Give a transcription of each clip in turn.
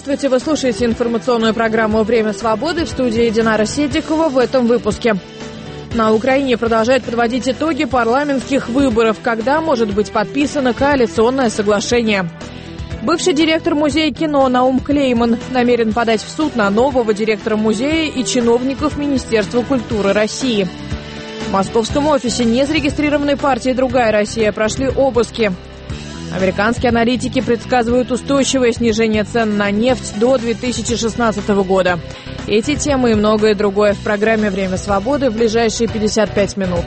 Здравствуйте, вы слушаете информационную программу «Время свободы», в студии Динара Седикова. В этом выпуске. На Украине продолжают подводить итоги парламентских выборов. Когда может быть подписано коалиционное соглашение? Бывший директор музея кино Наум Клейман намерен подать в суд на нового директора музея и чиновников Министерства культуры России. В московском офисе незарегистрированной партии «Другая Россия» прошли обыски. Американские аналитики предсказывают устойчивое снижение цен на нефть до 2016 года. Эти темы и многое другое в программе «Время свободы» в ближайшие 55 минут.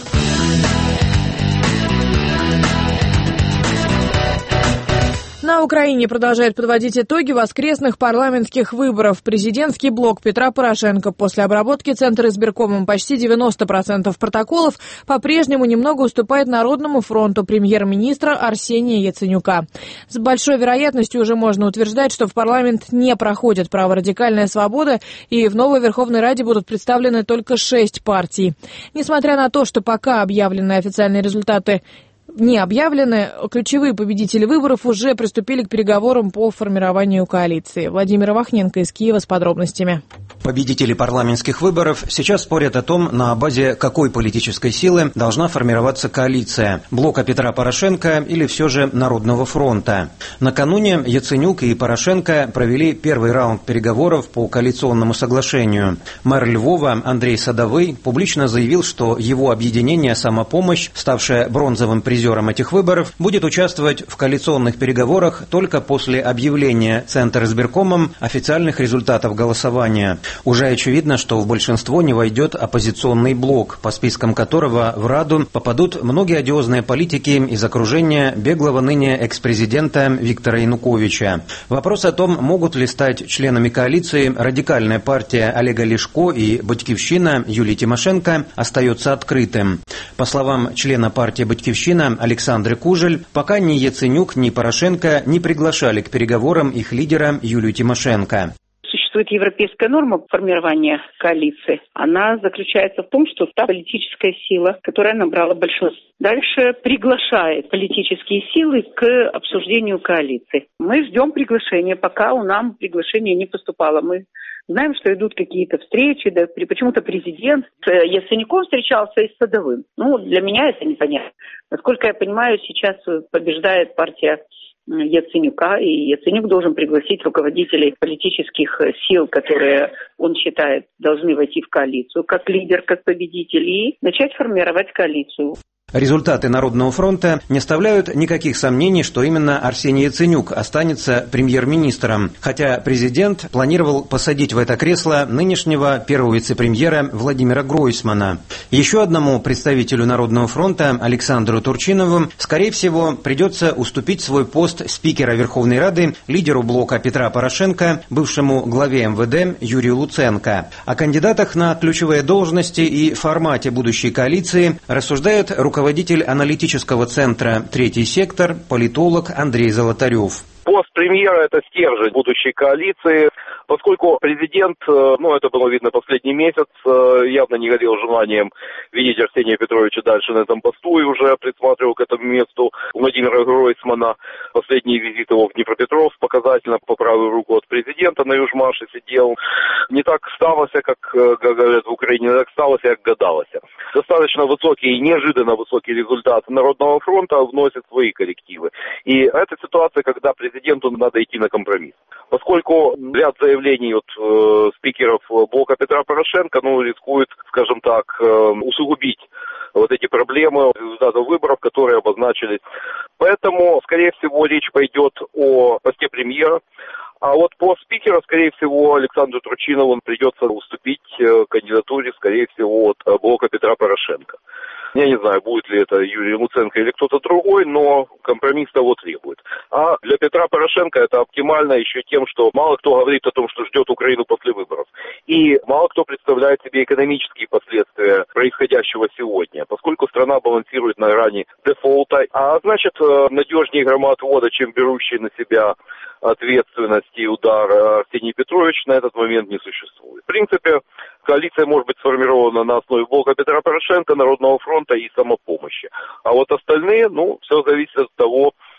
На Украине продолжает подводить итоги воскресных парламентских выборов. Президентский блок Петра Порошенко после обработки Центра избиркомом почти 90% протоколов по-прежнему немного уступает Народному фронту премьер-министра Арсения Яценюка. С большой вероятностью уже можно утверждать, что в парламент не проходит праворадикальная свобода, и в новой Верховной Раде будут представлены только 6 партий. Несмотря на то, что пока объявлены официальные результаты не объявлены, ключевые победители выборов уже приступили к переговорам по формированию коалиции. Владимир Вахненко из Киева с подробностями. Победители парламентских выборов сейчас спорят о том, на базе какой политической силы должна формироваться коалиция – блока Петра Порошенко или все же Народного фронта. Накануне Яценюк и Порошенко провели первый раунд переговоров по коалиционному соглашению. Мэр Львова Андрей Садовый публично заявил, что его объединение «Самопомощь», ставшее бронзовым призером этих выборов, будет участвовать в коалиционных переговорах только после объявления Центра избиркомом официальных результатов голосования. Уже очевидно, что в большинство не войдет оппозиционный блок, по спискам которого в Раду попадут многие одиозные политики из окружения беглого ныне экс-президента Виктора Януковича. Вопрос о том, могут ли стать членами коалиции радикальная партия Олега Ляшко и Батькивщина Юлии Тимошенко, остается открытым. По словам члена партии Батькивщина Александры Кужель, пока ни Яценюк, ни Порошенко не приглашали к переговорам их лидера Юлию Тимошенко. Существует европейская норма формирования коалиции. Она заключается в том, что та политическая сила, которая набрала большинство, дальше приглашает политические силы к обсуждению коалиции. Мы ждем приглашения, пока у нас приглашение не поступало. Мы знаем, что идут какие-то встречи, да, почему-то президент с Яценюком встречался и с Садовым. Для меня это непонятно. Насколько я понимаю, сейчас побеждает партия Яценюка, и Яценюк должен пригласить руководителей политических сил, которые он считает должны войти в коалицию, как лидер, как победитель, и начать формировать коалицию. Результаты Народного фронта не оставляют никаких сомнений, что именно Арсений Яценюк останется премьер-министром, хотя президент планировал посадить в это кресло нынешнего первого вице-премьера Владимира Гройсмана. Еще одному представителю Народного фронта, Александру Турчинову, скорее всего, придется уступить свой пост спикера Верховной Рады лидеру блока Петра Порошенко, бывшему главе МВД Юрию Луценко. О кандидатах на ключевые должности и формате будущей коалиции рассуждает руководитель аналитического центра «Третий сектор», политолог Андрей Золотарев. Пост премьера – это стержень будущей коалиции, поскольку президент, это было видно последний месяц, явно не горел желанием видеть Арсения Петровича дальше на этом посту и уже присматривал к этому месту Владимира Гройсмана. Последний визит его в Днепропетровск показательно по правую руку от президента на Южмаше сидел. Не так сталося, как говорят в Украине, не так сталося, как гадалося. Достаточно высокий и неожиданно высокий результат Народного фронта вносит свои коррективы. И это ситуация, когда президенту надо идти на компромисс. Поскольку ряд заявлений от спикеров блока Петра Порошенко, рискует, скажем так, усугубить вот эти проблемы результатов выборов, которые обозначились. Поэтому, скорее всего, речь пойдет о посте премьера. А вот пост спикера, скорее всего, Александру Турчинову придется уступить кандидатуре, скорее всего, от блока Петра Порошенко. Я не знаю, будет ли это Юрий Луценко или кто-то другой, но компромисс того требует. А для Петра Порошенко это оптимально еще тем, что мало кто говорит о том, что ждет Украину после выборов. И мало кто представляет себе экономические последствия происходящего сегодня, поскольку страна балансирует на грани дефолта. А значит, надежнее громоотвода, чем берущий на себя ответственность и удар Арсений Петрович, на этот момент не существует. В принципе, коалиция может быть сформирована на основе блока Петра Порошенко, Народного фронта и Самопомощи. А вот остальные, все зависит от того,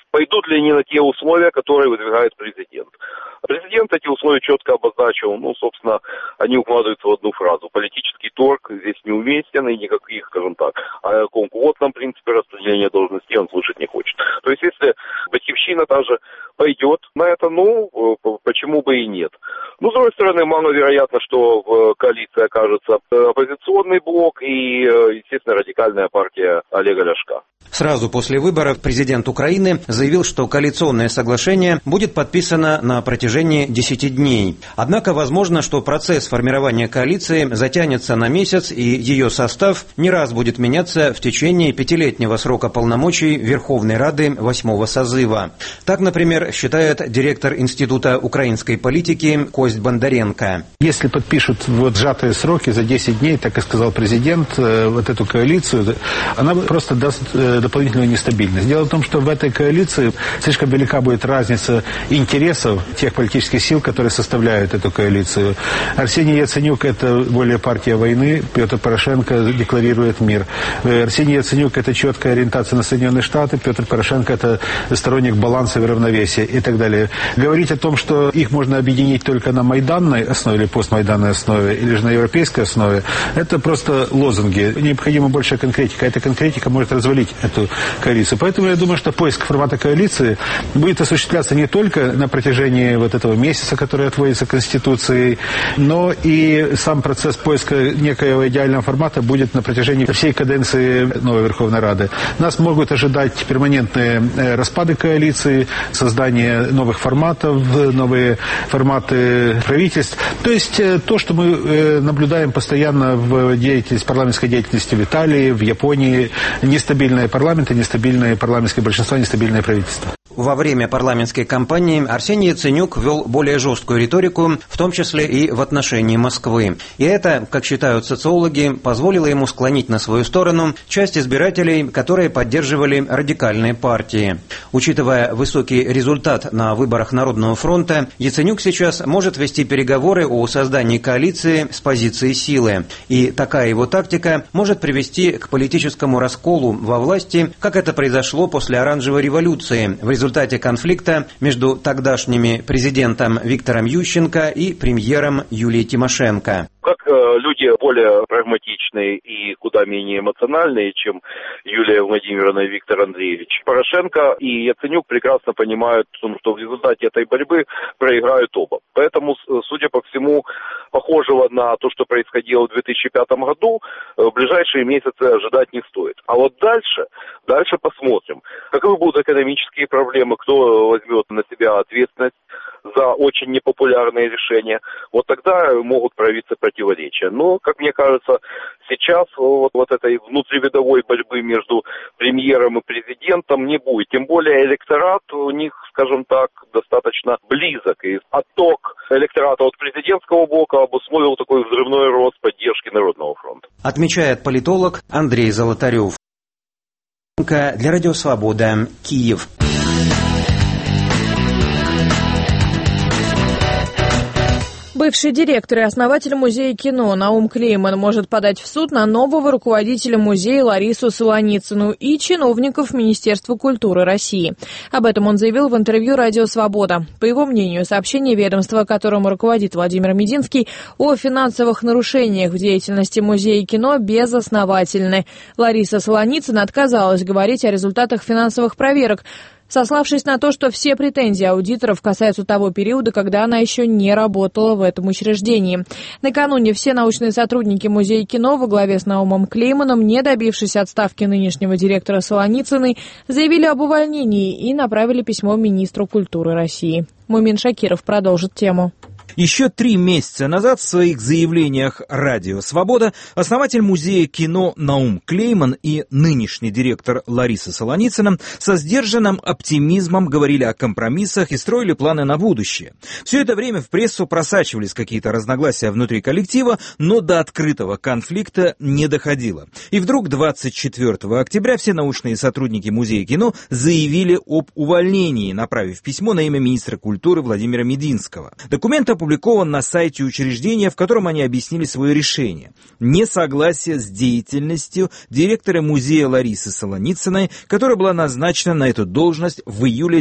Пойдут ли они на те условия, которые выдвигает президент? Президент эти условия четко обозначил, собственно, они укладываются в одну фразу. Политический торг здесь неуместен, и никаких, скажем так, о каком квотном принципе распределения должностей он слышать не хочет. То есть, если Батьковщина даже пойдет на это, почему бы и нет. С другой стороны, маловероятно, что в коалиции окажется оппозиционный блок и, естественно, радикальная партия Олега Ляшка. Сразу после выборов президент Украины заявил, что коалиционное соглашение будет подписано на протяжении 10 дней. Однако возможно, что процесс формирования коалиции затянется на месяц, и ее состав не раз будет меняться в течение 5-летнего срока полномочий Верховной Рады 8-го созыва. Так, например, считает директор Института украинской политики Кость Бондаренко. Если подпишут сжатые сроки за 10 дней, так и сказал президент, эту коалицию, она просто даст дополнительную нестабильность. Дело в том, что в этой коалиции слишком велика будет разница интересов тех политических сил, которые составляют эту коалицию. Арсений Яценюк – это более партия войны, Петр Порошенко декларирует мир. Арсений Яценюк – это четкая ориентация на Соединенные Штаты, Петр Порошенко – это сторонник баланса и равновесия и так далее. Говорить о том, что их можно объединить только на майданной основе или постмайданной основе, или же на европейской основе, это просто лозунги. Необходима большая конкретика. Эта конкретика может развалить эту коалицию. Поэтому я думаю, что поиск формата коалиции будет осуществляться не только на протяжении этого месяца, который отводится Конституцией, но и сам процесс поиска некоего идеального формата будет на протяжении всей каденции новой Верховной Рады. Нас могут ожидать перманентные распады коалиции, создание новых форматов, новые форматы правительств. То есть то, что мы наблюдаем постоянно в парламентской деятельности в Италии, в Японии, нестабильные парламенты, нестабильное парламентское большинство, нестабильное правительство. Во время парламентской кампании Арсений Яценюк вел более жесткую риторику, в том числе и в отношении Москвы. И это, как считают социологи, позволило ему склонить на свою сторону часть избирателей, которые поддерживали радикальные партии. Учитывая высокий результат на выборах Народного фронта, Яценюк сейчас может вести переговоры о создании коалиции с позиции силы. И такая его тактика может привести к политическому расколу во власти, как это произошло после Оранжевой революции, в результате конфликта между тогдашними президентом Виктором Ющенко и премьером Юлией Тимошенко. Как люди более прагматичные и куда менее эмоциональные, чем Юлия Владимировна и Виктор Андреевич, Порошенко и Яценюк прекрасно понимают, что в результате этой борьбы проиграют оба. Поэтому, судя по всему, похожего на то, что происходило в 2005 году, в ближайшие месяцы ожидать не стоит. А вот дальше посмотрим, каковы будут экономические проблемы, кто возьмет на себя ответственность за очень непопулярные решения. Вот тогда могут проявиться противоречия. Но, как мне кажется, сейчас этой внутривидовой борьбы между премьером и президентом не будет. Тем более электорат у них, скажем так, достаточно близок. И отток электората от президентского блока обусловил такой взрывной рост поддержки Народного фронта. Отмечает политолог Андрей Золотарев. Для Радио Свобода, Киев. Бывший директор и основатель музея кино Наум Клейман может подать в суд на нового руководителя музея Ларису Солоницыну и чиновников Министерства культуры России. Об этом он заявил в интервью «Радио Свобода». По его мнению, сообщение ведомства, которому руководит Владимир Мединский, о финансовых нарушениях в деятельности музея кино безосновательны. Лариса Солоницына отказалась говорить о результатах финансовых проверок, сославшись на то, что все претензии аудиторов касаются того периода, когда она еще не работала в этом учреждении. Накануне все научные сотрудники музея кино во главе с Наумом Клейманом, не добившись отставки нынешнего директора Солоницыной, заявили об увольнении и направили письмо министру культуры России. Мумин Шакиров продолжит тему. Еще 3 месяца назад в своих заявлениях «Радио Свобода» основатель музея кино Наум Клейман и нынешний директор Лариса Солоницына со сдержанным оптимизмом говорили о компромиссах и строили планы на будущее. Все это время в прессу просачивались какие-то разногласия внутри коллектива, но до открытого конфликта не доходило. И вдруг 24 октября все научные сотрудники музея кино заявили об увольнении, направив письмо на имя министра культуры Владимира Мединского. Документ опубликован опубликован на сайте учреждения, в котором они объяснили свое решение. Несогласие с деятельностью директора музея Ларисы Солоницыной, которая была назначена на эту должность в июле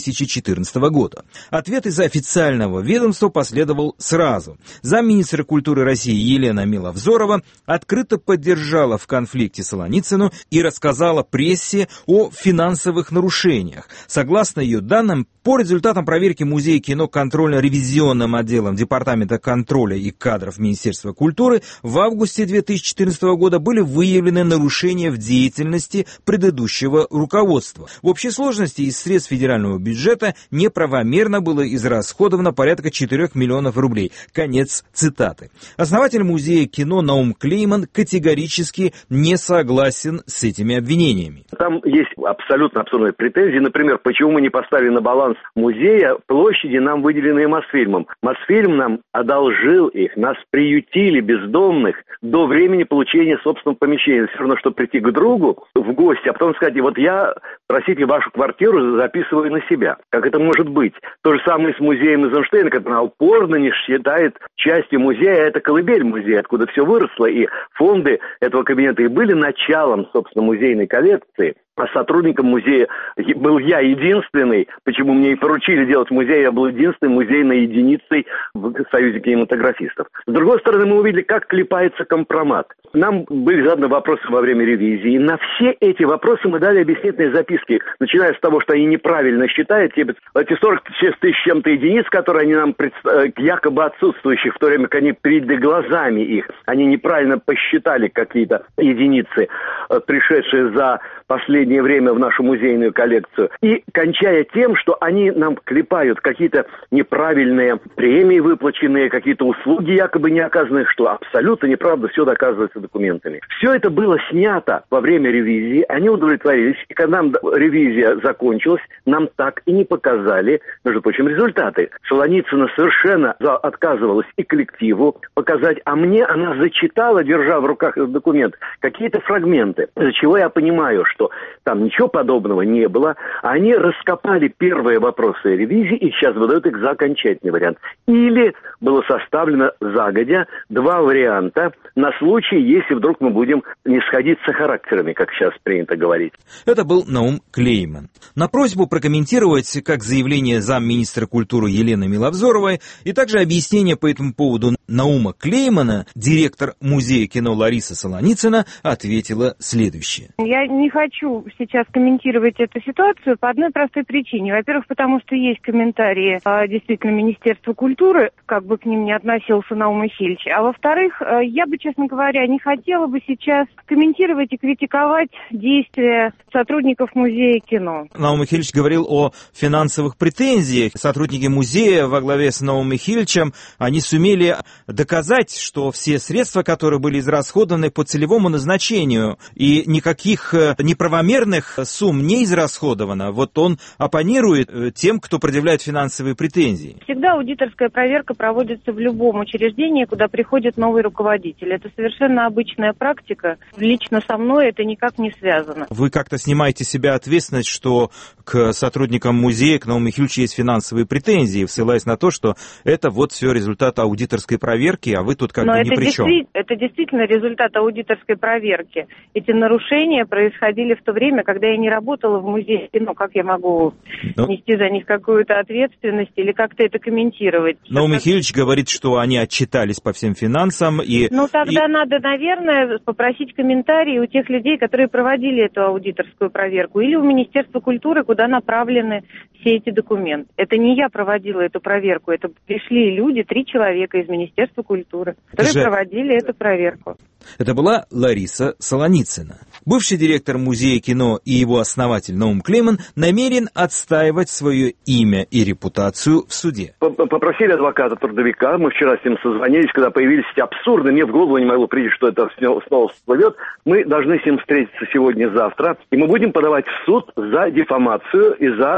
2014 года. Ответ из официального ведомства последовал сразу. Замминистра культуры России Елена Миловзорова открыто поддержала в конфликте Солоницыну и рассказала прессе о финансовых нарушениях. Согласно ее данным, по результатам проверки Музея кино контрольно-ревизионным отделом Департамента контроля и кадров Министерства культуры в августе 2014 года были выявлены нарушения в деятельности предыдущего руководства. В общей сложности из средств федерального бюджета неправомерно было израсходовано порядка 4 миллионов рублей. Конец цитаты. Основатель Музея кино Наум Клейман категорически не согласен с этими обвинениями. Там есть абсолютно абсурдные претензии. Например, почему мы не поставили на баланс музея площади, нам выделенные Мосфильмом. Мосфильм нам одолжил их, нас приютили бездомных до времени получения собственного помещения. Все равно, что прийти к другу в гости, а потом сказать, вот я, простите, вашу квартиру записываю на себя. Как это может быть? То же самое с музеем Эйзенштейна, который упорно не считает частью музея, это колыбель музея, откуда все выросло, и фонды этого кабинета и были началом, собственно, музейной коллекции. А сотрудником музея был я единственный, почему мне и поручили делать музей, я был единственной музейной единицей в Союзе кинематографистов. С другой стороны, мы увидели, как клепается компромат. Нам были заданы вопросы во время ревизии, и на все эти вопросы мы дали объяснительные записки, начиная с того, что они неправильно считают, эти 46 тысяч чем-то единиц, которые они нам якобы отсутствующих, в то время как они перед глазами их, они неправильно посчитали какие-то единицы, пришедшие за последнее время в нашу музейную коллекцию, и кончая тем, что они нам клепают какие-то неправильные премии выплаченные, какие-то услуги якобы не оказанные, что абсолютно неправда, все доказывается документами. Все это было снято во время ревизии, они удовлетворились, и когда нам ревизия закончилась, нам так и не показали, между прочим, результаты. Солоницына совершенно отказывалась и коллективу показать, а мне она зачитала, держа в руках этот документ, какие-то фрагменты, из-за чего я понимаю, что там ничего подобного не было. Они раскопали первые вопросы ревизии и сейчас выдают их за окончательный вариант. Или было составлено загодя два варианта на случай, если вдруг мы будем не сходиться характерами, как сейчас принято говорить. Это был Наум Клейман. На просьбу прокомментировать как заявление замминистра культуры Елены Миловзоровой и также объяснение по этому поводу Наума Клеймана, директор Музея кино Лариса Солоницына ответила следующее. Я не хочу сейчас комментировать эту ситуацию по одной простой причине. Во-первых, потому что есть комментарии действительно Министерства культуры, как бы к ним ни относился Наум Михайлович. А во-вторых, я бы, честно говоря, не хотела бы сейчас комментировать и критиковать действия сотрудников Музея кино. Наум Михайлович говорил о финансовых претензиях. Сотрудники музея во главе с Наумом Михайловичем, они сумели доказать, что все средства, которые были израсходованы по целевому назначению, и никаких неправомерных сумм не израсходовано. Вот он оппонирует тем, кто предъявляет финансовые претензии. Всегда аудиторская проверка проводится в любом учреждении, куда приходит новый руководитель. Это совершенно обычная практика. Лично со мной это никак не связано. Вы как-то снимаете с себя ответственность, что к сотрудникам музея, к Науму Михайловичу есть финансовые претензии, ссылаясь на то, что это вот все результат аудиторской проверки, а вы тут как бы ни при чем. Это действительно результат аудиторской проверки. Эти нарушения происходили в то время, когда я не работала в музее кино. Как я могу нести за них какую-то ответственность или как-то это комментировать? Наум Михайлович говорит, что они отчитались по всем финансам. Тогда надо, наверное, попросить комментарии у тех людей, которые проводили эту аудиторскую проверку, или у Министерства культуры, куда направлены все эти документы. Это не я проводила эту проверку, это пришли люди, 3 человека из Министерства культуры, которые проводили эту проверку. Это была Лариса Солоницына. Бывший директор Музея кино и его основатель Наум Клейман намерен отстаивать свое имя и репутацию в суде. Попросили адвоката-трудовика, мы вчера с ним созвонились, когда появились эти абсурды, мне в голову не могло прийти, что это снова всплывет. Мы должны с ним встретиться сегодня-завтра, и мы будем подавать в суд за дефамацию и за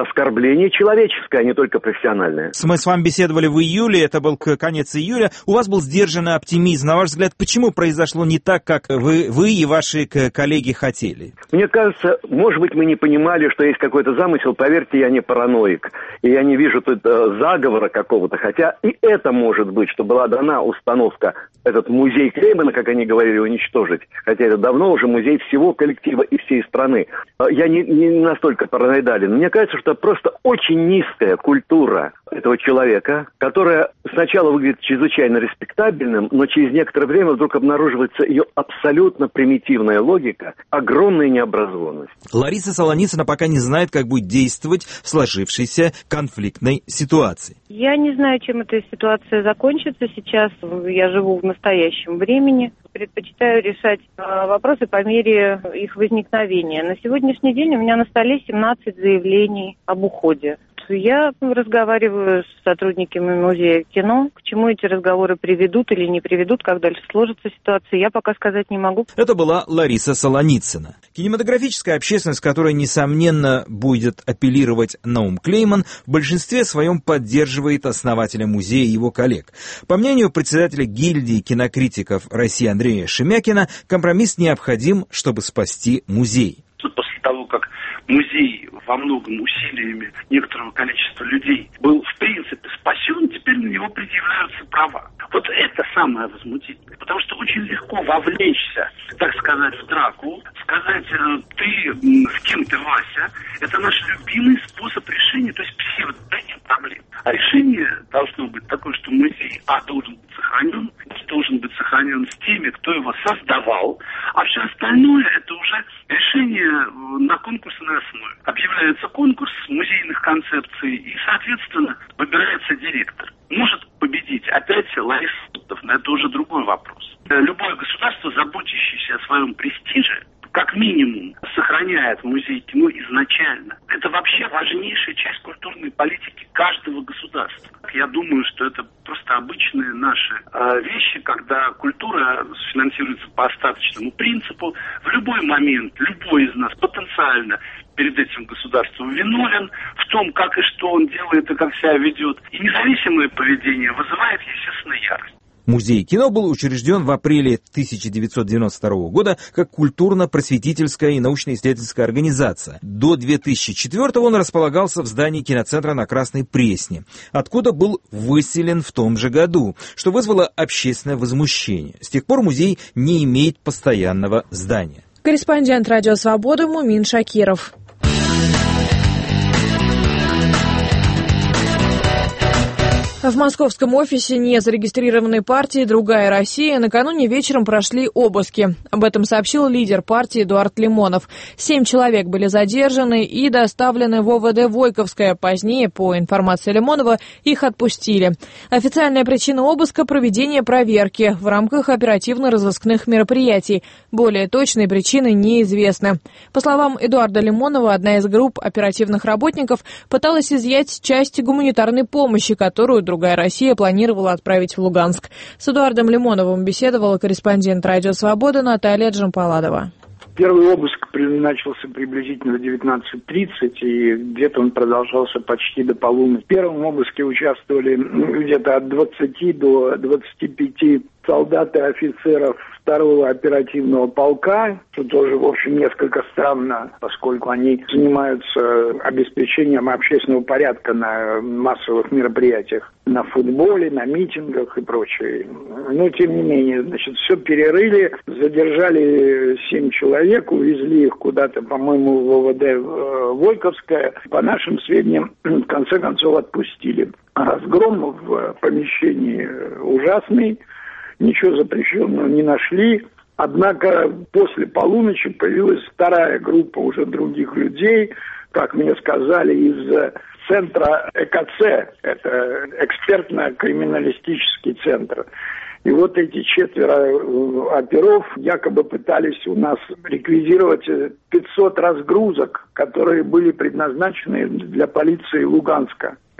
оскорбление человеческое, а не только профессиональное. Мы с вами беседовали в июле, это был конец июля. У вас был сдержанный оптимизм. На ваш взгляд, почему произошло не так, как вы и ваши коллеги хотели? Мне кажется, может быть, мы не понимали, что есть какой-то замысел. Поверьте, я не параноик. И я не вижу тут заговора какого-то. Хотя и это может быть, что была дана установка этот музей Клеймана, как они говорили, уничтожить. Хотя это давно уже музей всего коллектива и всей страны. Я не настолько параноидален. Мне кажется, что просто очень низкая культура этого человека, которая сначала выглядит чрезвычайно респектабельным, но через некоторое время вдруг обнаруживается ее абсолютно примитивная логика, огромная необразованность. Лариса Солоницына пока не знает, как будет действовать в сложившейся конфликтной ситуации. Я не знаю, чем эта ситуация закончится сейчас. Я живу в настоящем времени. Предпочитаю решать вопросы по мере их возникновения. На сегодняшний день у меня на столе 17 заявлений об уходе. Я разговариваю с сотрудниками музея кино. К чему эти разговоры приведут или не приведут, как дальше сложится ситуация, я пока сказать не могу. Это была Лариса Солоницына. Кинематографическая общественность, которая, несомненно, будет апеллировать Наум Клейман, в большинстве своем поддерживает основателя музея и его коллег. По мнению председателя гильдии кинокритиков России Андрея Шемякина, компромисс необходим, чтобы спасти музей. После того, как музей во многом усилиями некоторого количества людей был, в принципе, спасен, теперь на него предъявляются права. Вот это самое возмутительное. Потому что очень легко вовлечься, так сказать, в драку, сказать, ты, с кем ты, Вася, это наш любимый способ решения, то есть псевдония проблем. А решение должно быть такое, что музей, должен быть сохранен с теми, кто его создавал, а все остальное это уже решение на конкурсной основе. Объявляется конкурс музейных концепций и, соответственно, выбирается директор. Может победить опять Лариса Солоницына, это уже другой вопрос. Любое государство, заботящееся о своем престиже, как минимум, сохраняет музей кино изначально. Это вообще важнейшая часть культурной политики каждого государства. Я думаю, что это просто обычные наши вещи, когда культура финансируется по остаточному принципу. В любой момент любой из нас потенциально перед этим государством виновен в том, как и что он делает и как себя ведет. И независимое поведение вызывает, естественно, ярость. Музей кино был учрежден в апреле 1992 года как культурно-просветительская и научно-исследовательская организация. До 2004 он располагался в здании киноцентра на Красной Пресне, откуда был выселен в том же году, что вызвало общественное возмущение. С тех пор музей не имеет постоянного здания. Корреспондент «Радио Свобода» Мумин Шакиров. В московском офисе незарегистрированной партии «Другая Россия» накануне вечером прошли обыски. Об этом сообщил лидер партии Эдуард Лимонов. 7 человек были задержаны и доставлены в ОВД Войковское. Позднее, по информации Лимонова, их отпустили. Официальная причина обыска – проведение проверки в рамках оперативно-розыскных мероприятий. Более точные причины неизвестны. По словам Эдуарда Лимонова, одна из групп оперативных работников пыталась изъять часть гуманитарной помощи, которую «Другая Россия» планировала отправить в Луганск. С Эдуардом Лимоновым беседовала корреспондент «Радио Свобода» Наталья Джампаладова. Первый обыск начался приблизительно в 19:30, и где-то он продолжался почти до полуночи. В первом обыске участвовали где-то от 20 до 25 солдат и офицеров 2-го оперативного полка, что тоже, в общем, несколько странно, поскольку они занимаются обеспечением общественного порядка на массовых мероприятиях, на футболе, на митингах и прочее. Но, тем не менее, все перерыли, задержали 7 человек, увезли их куда-то, по-моему, в ОВД Войковское. По нашим сведениям, в конце концов, отпустили. Разгром в помещении ужасный. Ничего запрещенного не нашли. Однако после полуночи появилась вторая группа уже других людей, как мне сказали, из центра ЭКЦ, это экспертно-криминалистический центр. И вот эти 4 оперов якобы пытались у нас реквизировать 500 разгрузок, которые были предназначены для полиции Луганска.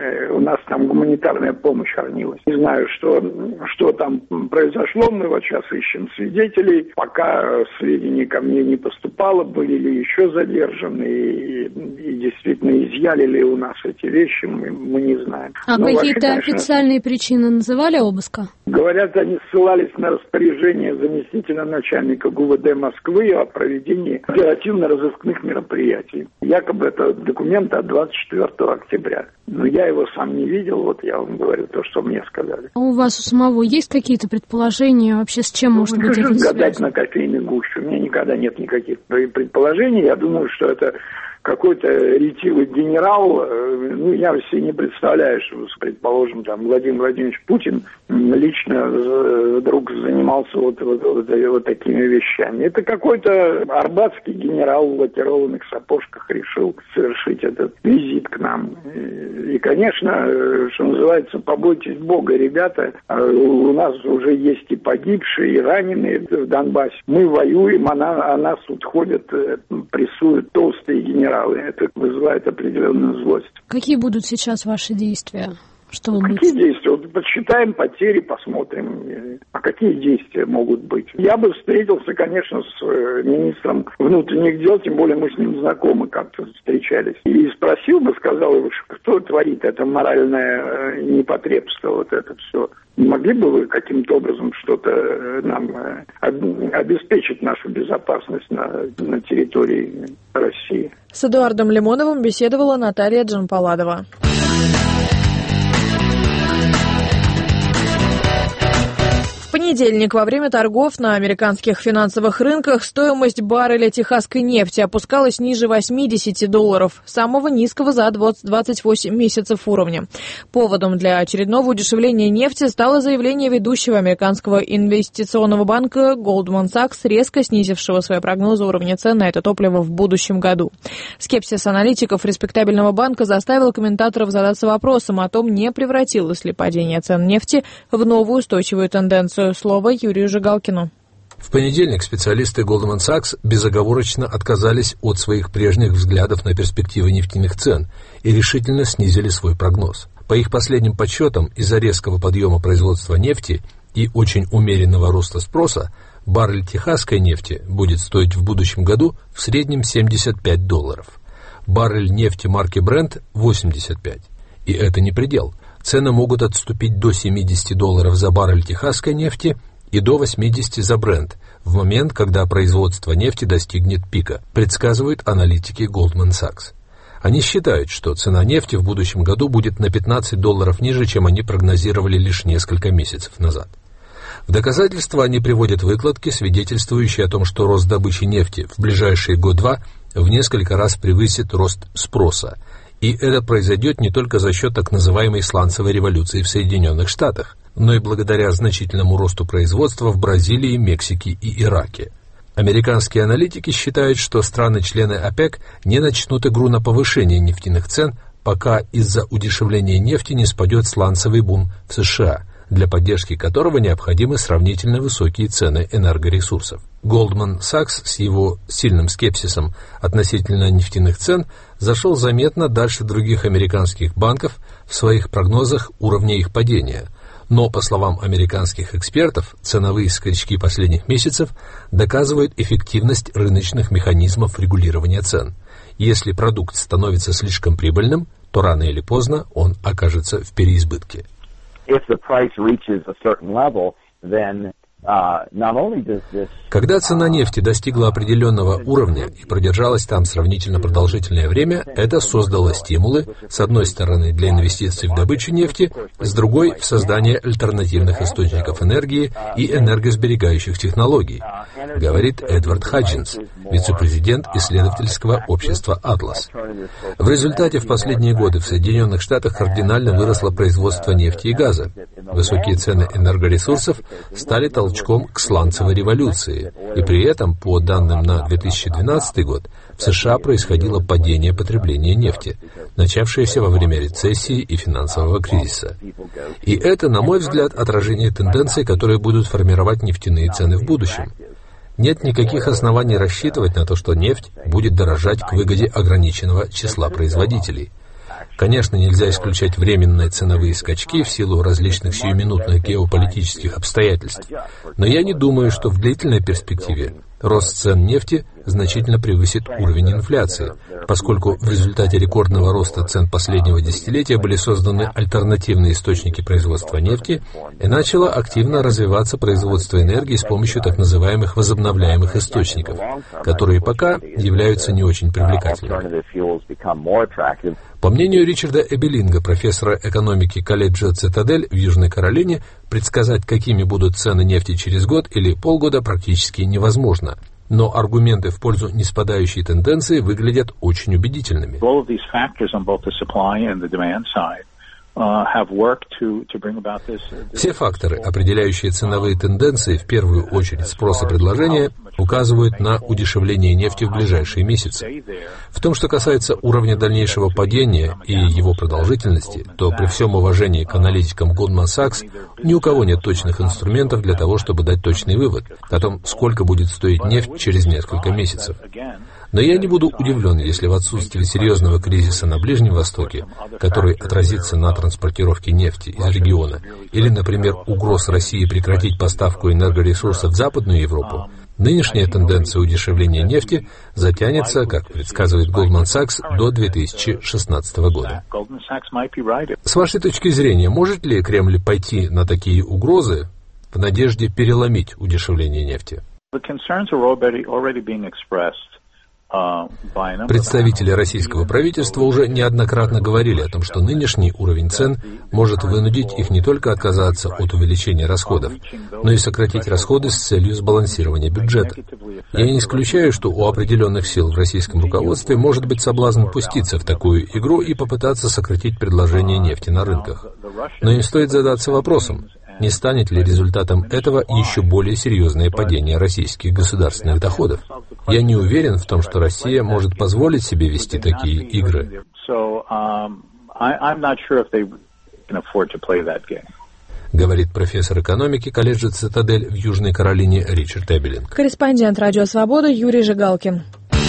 у нас там гуманитарная помощь хранилась. Не знаю, что там произошло, мы вот сейчас ищем свидетелей. Пока сведений ко мне не поступало, были ли еще задержаны и действительно изъяли ли у нас эти вещи, мы не знаем. А какие-то официальные причины называли обыска? Говорят, они ссылались на распоряжение заместителя начальника ГУВД Москвы о проведении оперативно-розыскных мероприятий. Якобы это документ от 24 октября. Но я его сам не видел, вот я вам говорю то, что мне сказали. А у вас у самого есть какие-то предположения вообще, с чем может быть это связано? Гадать на кофейной гуще. У меня никогда нет никаких предположений. Я думаю, что это какой-то ретивый генерал, я себе не представляю, что, предположим, там Владимир Владимирович Путин лично вдруг занимался вот такими вещами. Это какой-то арбатский генерал в лакированных сапожках решил совершить этот визит к нам. И, конечно, что называется, побойтесь Бога, ребята, у нас уже есть и погибшие, и раненые в Донбассе. Мы воюем, а нас тут ходят, прессуют толстые генералы. Это вызывает определенную злость. Какие будут сейчас ваши действия? Что вы Какие действия? Вот подсчитаем потери, посмотрим. А какие действия могут быть? Я бы встретился, конечно, с министром внутренних дел, тем более мы с ним знакомы, как-то встречались. И спросил бы, сказал, кто творит это моральное непотребство, вот это все. Не могли бы вы каким-то образом что-то нам обеспечить нашу безопасность на территории России? С Эдуардом Лимоновым беседовала Наталья Джампаладова. В понедельник во время торгов на американских финансовых рынках стоимость барреля техасской нефти опускалась ниже $80, самого низкого за 28 месяцев уровня. Поводом для очередного удешевления нефти стало заявление ведущего американского инвестиционного банка Goldman Sachs, резко снизившего свои прогнозы уровня цен на это топливо в будущем году. Скепсис аналитиков респектабельного банка заставил комментаторов задаться вопросом о том, не превратилось ли падение цен нефти в новую устойчивую тенденцию. Слово Юрию Жигалкину. В понедельник специалисты Goldman Sachs безоговорочно отказались от своих прежних взглядов на перспективы нефтяных цен и решительно снизили свой прогноз. По их последним подсчетам, из-за резкого подъема производства нефти и очень умеренного роста спроса, баррель техасской нефти будет стоить в будущем году в среднем $75. Баррель нефти марки Brent – $85. И это не предел. Цены могут отступить до $70 за баррель техасской нефти и до 80 за Brent в момент, когда производство нефти достигнет пика, предсказывают аналитики Goldman Sachs. Они считают, что цена нефти в будущем году будет на $15 ниже, чем они прогнозировали лишь несколько месяцев назад. В доказательство они приводят выкладки, свидетельствующие о том, что рост добычи нефти в ближайшие год-два в несколько раз превысит рост спроса. И это произойдет не только за счет так называемой сланцевой революции в Соединенных Штатах, но и благодаря значительному росту производства в Бразилии, Мексике и Ираке. Американские аналитики считают, что страны-члены ОПЕК не начнут игру на повышение нефтяных цен, пока из-за удешевления нефти не спадет сланцевый бум в США, для поддержки которого необходимы сравнительно высокие цены энергоресурсов. Goldman Sachs с его сильным скепсисом относительно нефтяных цен зашел заметно дальше других американских банков в своих прогнозах уровня их падения. Но, по словам американских экспертов, ценовые скачки последних месяцев доказывают эффективность рыночных механизмов регулирования цен. Если продукт становится слишком прибыльным, то рано или поздно он окажется в переизбытке. If the price reaches a certain level, then Когда цена нефти достигла определенного уровня и продержалась там сравнительно продолжительное время, это создало стимулы, с одной стороны, для инвестиций в добычу нефти, с другой — в создание альтернативных источников энергии и энергосберегающих технологий, говорит Эдвард Хаджинс, вице-президент исследовательского общества «Атлас». В результате в последние годы в Соединенных Штатах кардинально выросло производство нефти и газа. Высокие цены энергоресурсов стали толчком к сланцевой революции, и при этом, по данным на 2012 год, в США происходило падение потребления нефти, начавшееся во время рецессии и финансового кризиса. И это, на мой взгляд, отражение тенденций, которые будут формировать нефтяные цены в будущем. Нет никаких оснований рассчитывать на то, что нефть будет дорожать к выгоде ограниченного числа производителей. Конечно, нельзя исключать временные ценовые скачки в силу различных сиюминутных геополитических обстоятельств. Но я не думаю, что в длительной перспективе рост цен нефти значительно превысит уровень инфляции, поскольку в результате рекордного роста цен последнего десятилетия были созданы альтернативные источники производства нефти и начало активно развиваться производство энергии с помощью так называемых возобновляемых источников, которые пока являются не очень привлекательными. По мнению Ричарда Эбелинга, профессора экономики колледжа Цитадель в Южной Каролине, предсказать, какими будут цены нефти через год или полгода, практически невозможно. Но аргументы в пользу неспадающей тенденции выглядят очень убедительными. Все факторы, определяющие ценовые тенденции, в первую очередь спрос и предложение, указывают на удешевление нефти в ближайшие месяцы. В том, что касается уровня дальнейшего падения и его продолжительности, то при всем уважении к аналитикам Goldman Sachs ни у кого нет точных инструментов для того, чтобы дать точный вывод о том, сколько будет стоить нефть через несколько месяцев. Но я не буду удивлен, если в отсутствии серьезного кризиса на Ближнем Востоке, который отразится на транспортировке нефти из региона, или, например, угроз России прекратить поставку энергоресурсов в Западную Европу, нынешняя тенденция удешевления нефти затянется, как предсказывает Goldman Sachs, до 2016 года. С вашей точки зрения, может ли Кремль пойти на такие угрозы в надежде переломить удешевление нефти? Представители российского правительства уже неоднократно говорили о том, что нынешний уровень цен может вынудить их не только отказаться от увеличения расходов, но и сократить расходы с целью сбалансирования бюджета. Я не исключаю, что у определенных сил в российском руководстве может быть соблазн пуститься в такую игру и попытаться сократить предложение нефти на рынках. Но им стоит задаться вопросом, не станет ли результатом этого еще более серьезное падение российских государственных доходов? Я не уверен в том, что Россия может позволить себе вести такие игры. Говорит профессор экономики колледжа Цитадель в Южной Каролине Ричард Эбелинг. Корреспондент «Радио Свобода» Юрий Жигалкин.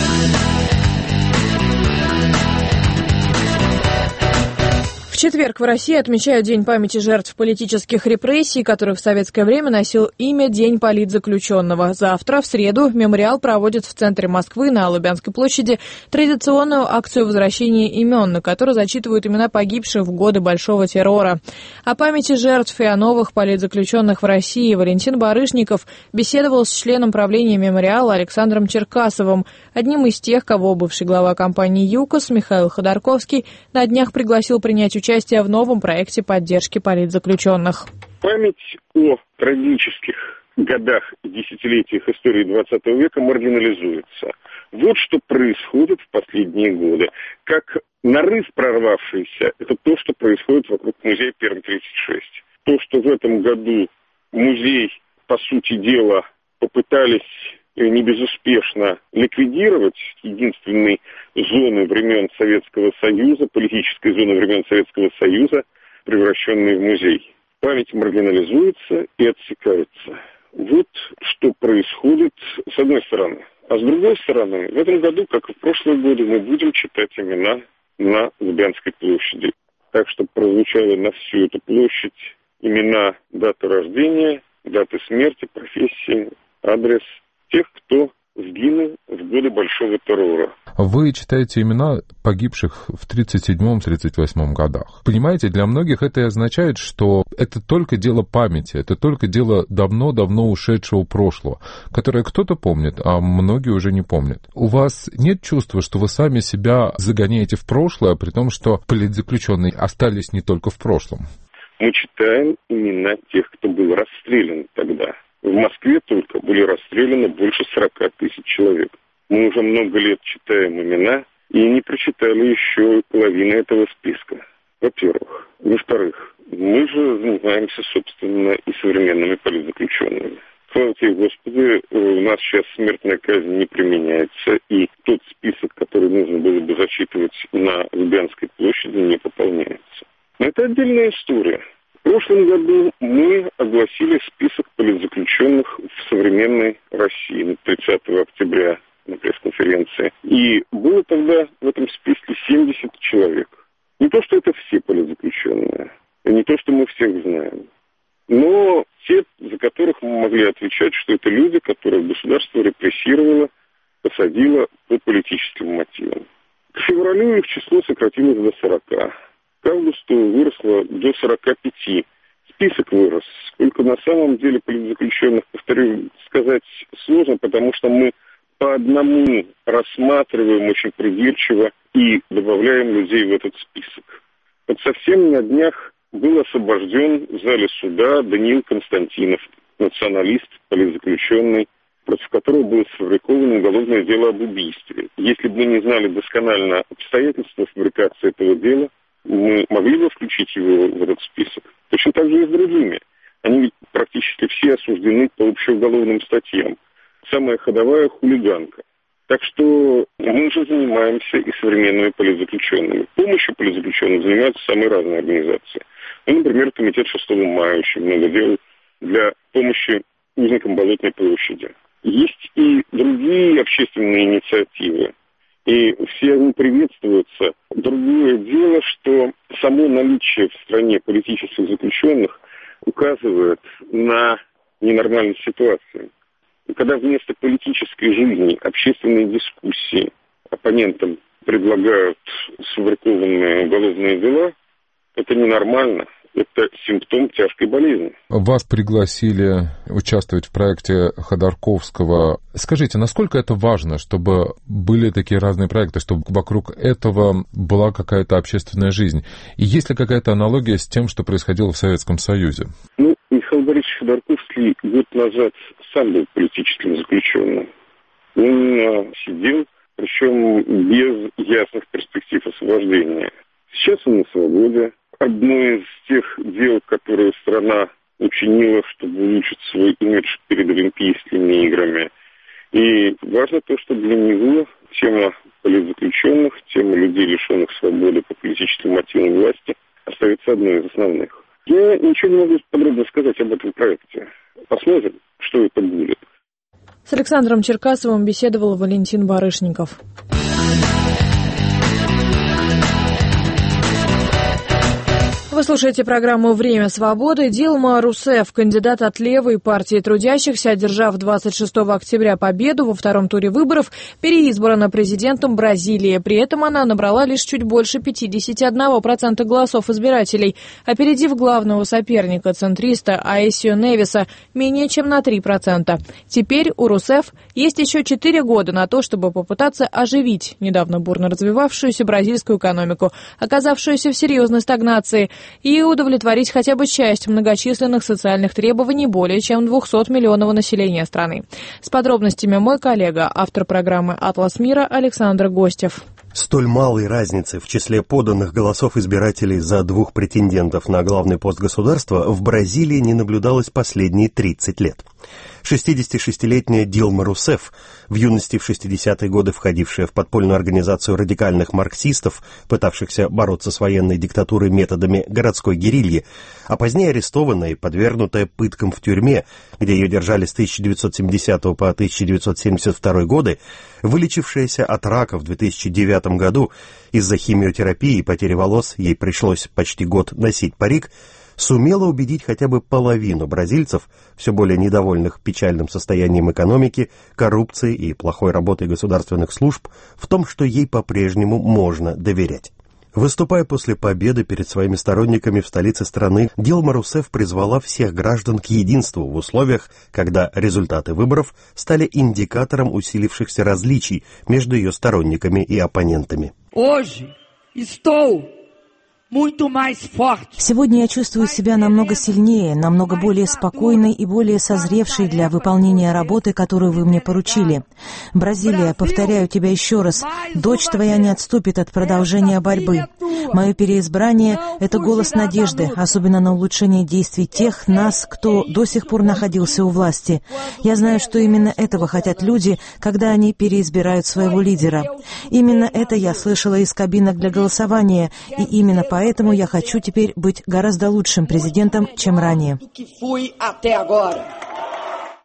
В четверг в России отмечают День памяти жертв политических репрессий, который в советское время носил имя День политзаключенного. Завтра, в среду, мемориал проводит в центре Москвы на Лубянской площади традиционную акцию возвращения имен, на которой зачитывают имена погибших в годы Большого террора. О памяти жертв и о новых политзаключенных в России Валентин Барышников беседовал с членом правления мемориала Александром Черкасовым, одним из тех, кого бывший глава компании «ЮКОС» Михаил Ходорковский на днях пригласил принять участие в новом проекте поддержки политзаключенных. Память о трагических годах и десятилетиях истории XX века маргинализуется. Вот что происходит в последние годы. Как нарыв прорвавшийся, это то, что происходит вокруг музея Пермь-36. То, что в этом году музей, по сути дела, попытались не безуспешно ликвидировать, единственной зоны времен Советского Союза, политической зоны времен Советского Союза, превращенной в музей. Память маргинализуется и отсекается. Вот что происходит с одной стороны. А с другой стороны, в этом году, как и в прошлые годы, мы будем читать имена на Лубянской площади. Так что прозвучало на всю эту площадь имена, даты рождения, даты смерти, профессии, адрес тех, кто сгинул в годы Большого террора. Вы читаете имена погибших в 1937-1938 годах. Понимаете, для многих это означает, что это только дело памяти, это только дело давно-давно ушедшего прошлого, которое кто-то помнит, а многие уже не помнят. У вас нет чувства, что вы сами себя загоняете в прошлое, при том, что политзаключенные остались не только в прошлом? Мы читаем имена тех, кто был расстрелян тогда. В Москве только были расстреляны больше 40 тысяч человек. Мы уже много лет читаем имена и не прочитали еще половины этого списка. Во-первых. Во-вторых, мы же занимаемся, собственно, и современными политзаключенными. Слава тебе, Господи, у нас сейчас смертная казнь не применяется, и тот список, который нужно было бы зачитывать на Лубянской площади, не пополняется. Но это отдельная история. В прошлом году мы огласили список политзаключенных в современной России 30 октября на пресс-конференции. И было тогда в этом списке 70 человек. Не то, что это все политзаключенные, и не то, что мы всех знаем, но те, за которых мы могли отвечать, что это люди, которых государство репрессировало, посадило по политическим мотивам. К февралю их число сократилось до 40. К августу выросло до 45. Список вырос. Сколько на самом деле политзаключенных, повторю, сказать сложно, потому что мы по одному рассматриваем очень придирчиво и добавляем людей в этот список. Вот совсем на днях был освобожден в зале суда Даниил Константинов, националист, политзаключенный, против которого было сфабриковано уголовное дело об убийстве. Если бы мы не знали досконально обстоятельства фабрикации этого дела, мы могли бы включить его в этот список. Точно так же и с другими. Они ведь практически все осуждены по общеуголовным статьям. Самая ходовая — хулиганка. Так что мы уже занимаемся и современными политзаключенными. Помощью политзаключенным занимаются самые разные организации. Ну, например, комитет 6 мая очень много делал для помощи узникам Болотной площади. Есть и другие общественные инициативы, и все они приветствуются. Другое дело, что само наличие в стране политических заключенных указывает на ненормальность ситуации. И когда вместо политической жизни, общественной дискуссии оппонентам предлагают сфабрикованные уголовные дела, это ненормально. Это симптом тяжкой болезни. Вас пригласили участвовать в проекте Ходорковского. Скажите, насколько это важно, чтобы были такие разные проекты, чтобы вокруг этого была какая-то общественная жизнь? И есть ли какая-то аналогия с тем, что происходило в Советском Союзе? Ну, Михаил Борисович Ходорковский год назад сам был политическим заключенным. Он сидел, причем без ясных перспектив освобождения. Сейчас он на свободе. Одно из тех дел, которые страна учинила, чтобы улучшить свой имидж перед Олимпийскими играми. И важно то, что для него тема политзаключенных, тема людей, лишенных свободы по политическим мотивам власти, остается одной из основных. Я ничего не могу подробно сказать об этом проекте. Посмотрим, что это будет. С Александром Черкасовым беседовал Валентин Барышников. Вы слушаете программу «Время свободы». Дилма Русеф, кандидат от левой партии трудящихся, одержав 26 октября победу во втором туре выборов, переизбрана президентом Бразилии. При этом она набрала лишь чуть больше 51% голосов избирателей, опередив главного соперника, центриста Аэсио Невиса, менее чем на 3%. Теперь у Русеф есть еще 4 года на то, чтобы попытаться оживить недавно бурно развивавшуюся бразильскую экономику, оказавшуюся в серьезной стагнации, и удовлетворить хотя бы часть многочисленных социальных требований более чем 200-миллионного населения страны. С подробностями мой коллега, автор программы «Атлас мира» Александр Гостев. Столь малой разницы в числе поданных голосов избирателей за двух претендентов на главный пост государства в Бразилии не наблюдалось последние 30 лет. 66-летняя Дилма Русеф, в юности в 60-е годы входившая в подпольную организацию радикальных марксистов, пытавшихся бороться с военной диктатурой методами городской герильи, а позднее арестованная и подвергнутая пыткам в тюрьме, где ее держали с 1970 по 1972 годы, вылечившаяся от рака в 2009 году, из-за химиотерапии и потери волос ей пришлось почти год носить парик, сумела убедить хотя бы половину бразильцев, все более недовольных печальным состоянием экономики, коррупцией и плохой работой государственных служб, в том, что ей по-прежнему можно доверять. Выступая после победы перед своими сторонниками в столице страны, Дилма Русеф призвала всех граждан к единству в условиях, когда результаты выборов стали индикатором усилившихся различий между ее сторонниками и оппонентами. Сегодня я чувствую себя намного сильнее, намного более спокойной и более созревшей для выполнения работы, которую вы мне поручили. Бразилия, повторяю тебя еще раз, дочь твоя не отступит от продолжения борьбы. Мое переизбрание — это голос надежды, особенно на улучшение действий тех нас, кто до сих пор находился у власти. Я знаю, что именно этого хотят люди, когда они переизбирают своего лидера. Именно это я слышала из кабинок для голосования, и именно поэтому я хочу теперь быть гораздо лучшим президентом, чем ранее.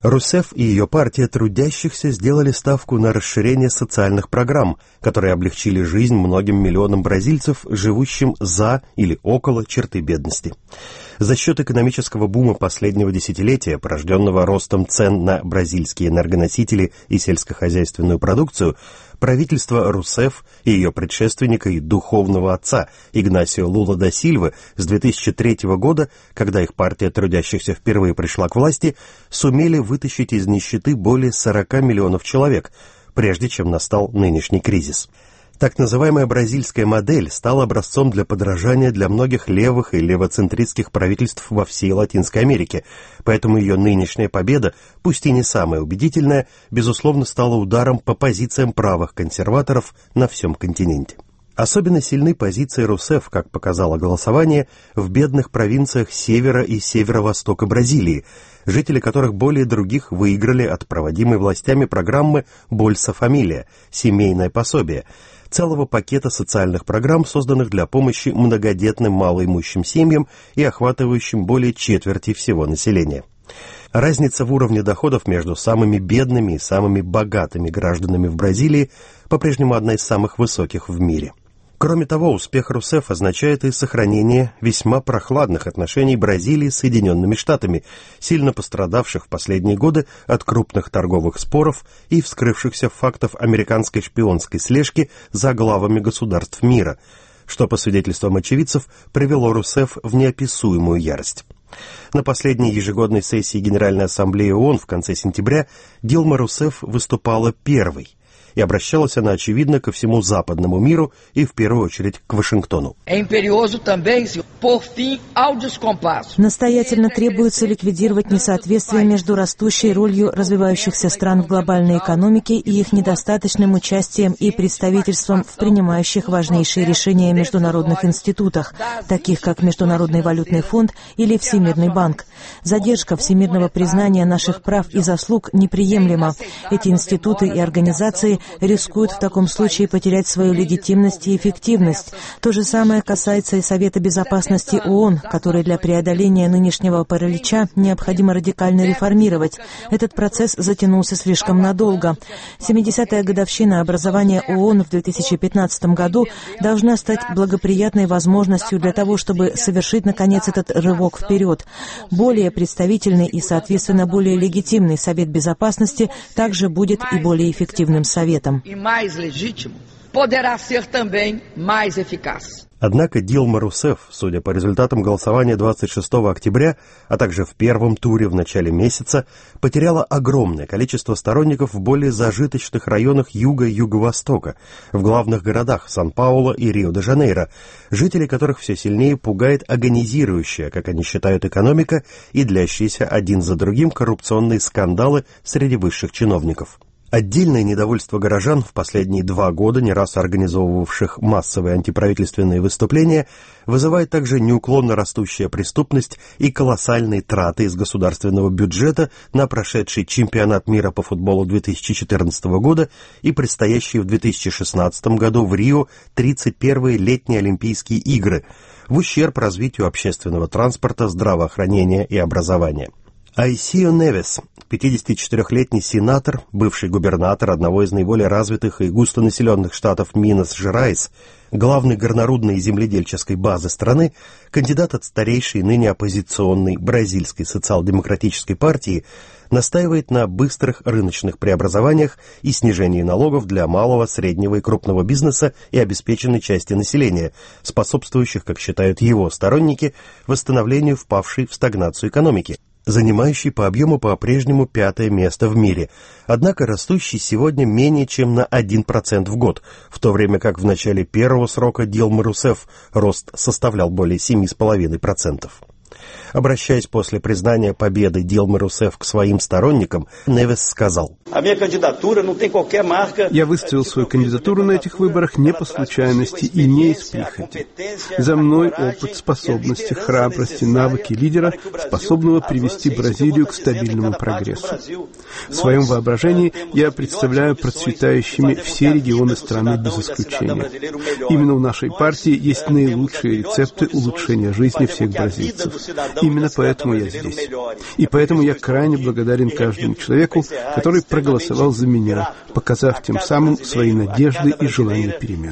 Русеф и ее партия трудящихся сделали ставку на расширение социальных программ, которые облегчили жизнь многим миллионам бразильцев, живущим за или около черты бедности. За счет экономического бума последнего десятилетия, порожденного ростом цен на бразильские энергоносители и сельскохозяйственную продукцию, правительство Русеф и ее предшественника и духовного отца Игнасио Лула да Сильвы с 2003 года, когда их партия трудящихся впервые пришла к власти, сумели вытащить из нищеты более 40 миллионов человек, прежде чем настал нынешний кризис. Так называемая бразильская модель стала образцом для подражания для многих левых и левоцентристских правительств во всей Латинской Америке, поэтому ее нынешняя победа, пусть и не самая убедительная, безусловно стала ударом по позициям правых консерваторов на всем континенте. Особенно сильны позиции Русеф, как показало голосование, в бедных провинциях севера и северо-востока Бразилии, жители которых более других выиграли от проводимой властями программы «Больса Фамилия» – «Семейное пособие», целого пакета социальных программ, созданных для помощи многодетным малоимущим семьям и охватывающим более четверти всего населения. Разница в уровне доходов между самыми бедными и самыми богатыми гражданами в Бразилии по-прежнему одна из самых высоких в мире. Кроме того, успех Русеф означает и сохранение весьма прохладных отношений Бразилии с Соединенными Штатами, сильно пострадавших в последние годы от крупных торговых споров и вскрывшихся фактов американской шпионской слежки за главами государств мира, что, по свидетельствам очевидцев, привело Русеф в неописуемую ярость. На последней ежегодной сессии Генеральной Ассамблеи ООН в конце сентября Дилма Русеф выступала первой, и обращалась она, очевидно, ко всему западному миру и, в первую очередь, к Вашингтону. Настоятельно требуется ликвидировать несоответствие между растущей ролью развивающихся стран в глобальной экономике и их недостаточным участием и представительством в принимающих важнейшие решения международных институтах, таких как Международный валютный фонд или Всемирный банк. Задержка всемирного признания наших прав и заслуг неприемлема. Эти институты и организации рискуют в таком случае потерять свою легитимность и эффективность. То же самое касается и Совета Безопасности ООН, который для преодоления нынешнего паралича необходимо радикально реформировать. Этот процесс затянулся слишком надолго. 70-я годовщина образования ООН в 2015 году должна стать благоприятной возможностью для того, чтобы совершить, наконец, этот рывок вперед. Более представительный и, соответственно, более легитимный Совет Безопасности также будет и более эффективным советом. Однако Дилма Русеф, судя по результатам голосования 26 октября, а также в первом туре в начале месяца, потеряла огромное количество сторонников в более зажиточных районах юга и юго-востока, в главных городах Сан-Пауло и Рио-де-Жанейро, жителей которых все сильнее пугает агонизирующая, как они считают, экономика и длящиеся один за другим коррупционные скандалы среди высших чиновников. Отдельное недовольство горожан, в последние 2 года не раз организовывавших массовые антиправительственные выступления, вызывает также неуклонно растущая преступность и колоссальные траты из государственного бюджета на прошедший чемпионат мира по футболу 2014 года и предстоящие в 2016 году в Рио 31-е летние Олимпийские игры, в ущерб развитию общественного транспорта, здравоохранения и образования. Айсио Невес, 54-летний сенатор, бывший губернатор одного из наиболее развитых и густонаселенных штатов Минас-Жерайс, главной горнорудной и земледельческой базы страны, кандидат от старейшей ныне оппозиционной бразильской социал-демократической партии, настаивает на быстрых рыночных преобразованиях и снижении налогов для малого, среднего и крупного бизнеса и обеспеченной части населения, способствующих, как считают его сторонники, восстановлению впавшей в стагнацию экономики, занимающий по объему по-прежнему 5-е место в мире, однако растущий сегодня менее чем на 1% в год, в то время как в начале первого срока Дилмы Русеф рост составлял более 7,5%. Обращаясь после признания победы Дилмы Русеф к своим сторонникам, Невес сказал: «Я выставил свою кандидатуру на этих выборах не по случайности и не из прихоти. За мной опыт, способности, храбрости, навыки лидера, способного привести Бразилию к стабильному прогрессу. В своем воображении я представляю процветающими все регионы страны без исключения. Именно у нашей партии есть наилучшие рецепты улучшения жизни всех бразильцев. Именно поэтому я здесь. И поэтому я крайне благодарен каждому человеку, который проголосовал за меня, показав тем самым свои надежды и желание перемен.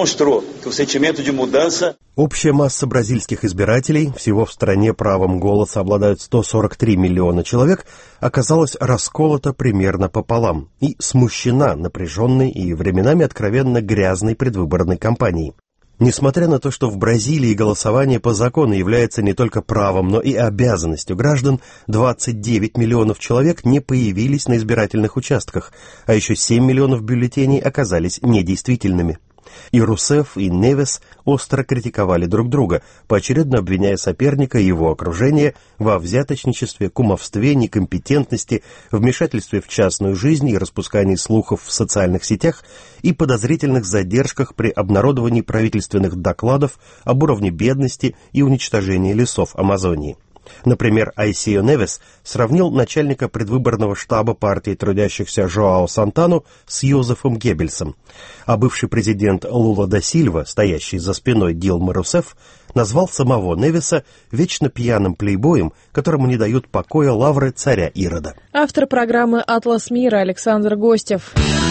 Общая масса бразильских избирателей, всего в стране правом голоса обладают 143 миллиона человек, оказалась расколота примерно пополам и смущена напряженной и временами откровенно грязной предвыборной кампанией. Несмотря на то, что в Бразилии голосование по закону является не только правом, но и обязанностью граждан, 29 миллионов человек не появились на избирательных участках, а еще 7 миллионов бюллетеней оказались недействительными. И Русефф, и Невес остро критиковали друг друга, поочередно обвиняя соперника и его окружение во взяточничестве, кумовстве, некомпетентности, вмешательстве в частную жизнь и распускании слухов в социальных сетях и подозрительных задержках при обнародовании правительственных докладов об уровне бедности и уничтожении лесов Амазонии. Например, Айсио Невес сравнил начальника предвыборного штаба партии трудящихся Жоао Сантану с Йозефом Геббельсом, а бывший президент Лула да Сильва, стоящий за спиной Дилмы Русефф, назвал самого Невеса вечно пьяным плейбоем, которому не дают покоя лавры царя Ирода. Автор программы «Атлас мира» Александр Гостев.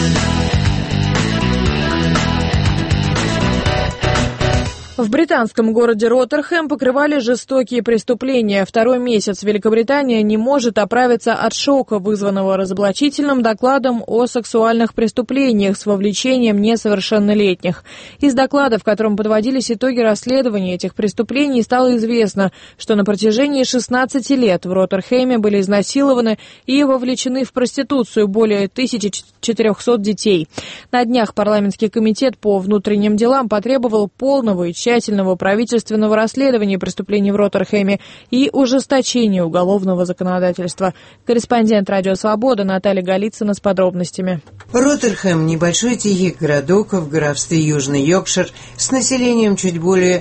В британском городе Роттерхэм покрывали жестокие преступления. Второй месяц Великобритания не может оправиться от шока, вызванного разоблачительным докладом о сексуальных преступлениях с вовлечением несовершеннолетних. Из доклада, в котором подводились итоги расследования этих преступлений, стало известно, что на протяжении 16 лет в Роттерхэме были изнасилованы и вовлечены в проституцию более 1400 детей. На днях парламентский комитет по внутренним делам потребовал полного и тщательного правительственного расследования преступлений в Роттерхэме и ужесточения уголовного законодательства. Корреспондент «Радио Свобода» Наталья Голицына с подробностями. Роттерхэм – небольшой тихий городок в графстве Южный Йоркшир с населением чуть более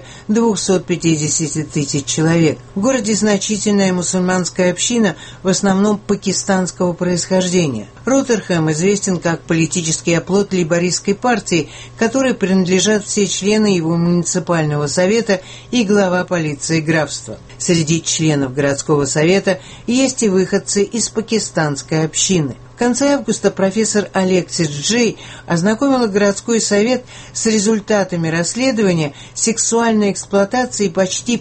250 тысяч человек. В городе значительная мусульманская община, в основном пакистанского происхождения. Роттерхэм известен как политический оплот лейбористской партии, которой принадлежат все члены его муниципального совета и глава полиции графства. Среди членов городского совета есть и выходцы из пакистанской общины. В конце августа профессор Алексис Джей ознакомила городской совет с результатами расследования сексуальной эксплуатации почти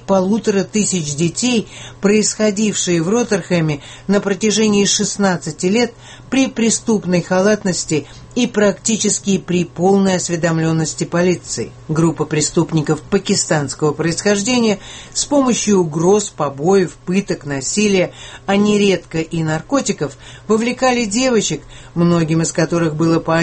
1500 детей, происходившие в Роттерхэме на протяжении 16 лет при преступной халатности и практически при полной осведомленности полиции. Группа преступников пакистанского происхождения с помощью угроз, побоев, пыток, насилия, а нередко и наркотиков вовлекали девочек, многим из которых было по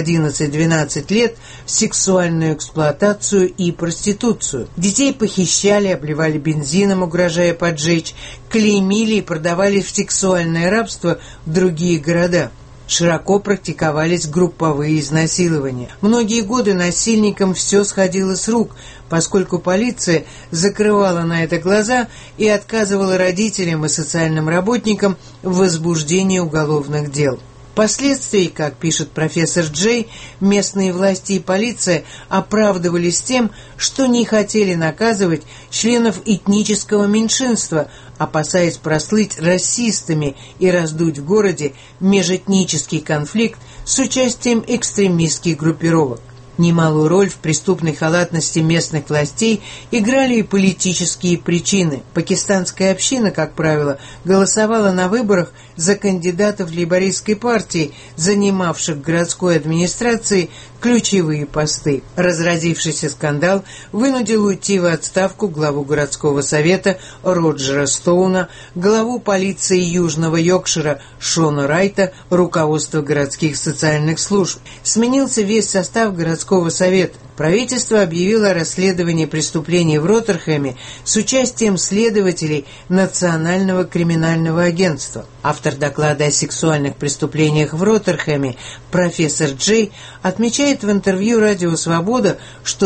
11-12 лет, в сексуальную эксплуатацию и проституцию. Детей похищали, обливали бензином, угрожая поджечь, клеймили и продавали в сексуальное рабство в другие города. Широко практиковались групповые изнасилования. Многие годы насильникам все сходило с рук, поскольку полиция закрывала на это глаза и отказывала родителям и социальным работникам в возбуждении уголовных дел. Впоследствии, как пишет профессор Джей, местные власти и полиция оправдывались тем, что не хотели наказывать членов этнического меньшинства, опасаясь прослыть расистами и раздуть в городе межэтнический конфликт с участием экстремистских группировок. Немалую роль в преступной халатности местных властей играли и политические причины. Пакистанская община, как правило, голосовала на выборах за кандидатов лейбористской партии, занимавших в городской администрации ключевые посты. Разразившийся скандал вынудил уйти в отставку главу городского совета Роджера Стоуна, главу полиции Южного Йоркшира Шона Райта, руководство городских социальных служб. Сменился весь состав городского совета. Правительство объявило о расследовании преступлений в Роттерхэме с участием следователей Национального криминального агентства. Автор доклада о сексуальных преступлениях в Роттерхэме профессор Джей отмечает в интервью «Радио Свобода», что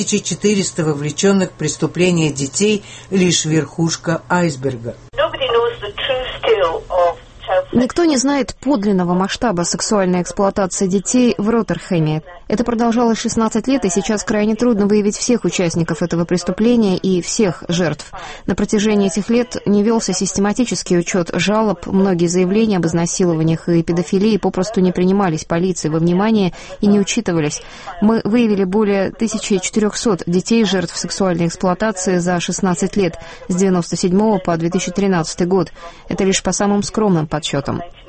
1400 вовлеченных в преступления детей – лишь верхушка айсберга. Никто не знает подлинного масштаба сексуальной эксплуатации детей в Роттерхэме. Это продолжалось 16 лет, и сейчас крайне трудно выявить всех участников этого преступления и всех жертв. На протяжении этих лет не велся систематический учет жалоб, многие заявления об изнасилованиях и педофилии попросту не принимались полицией во внимание и не учитывались. Мы выявили более 1400 детей жертв сексуальной эксплуатации за 16 лет, с 1997 по 2013 год. Это лишь по самым скромным подсчетам.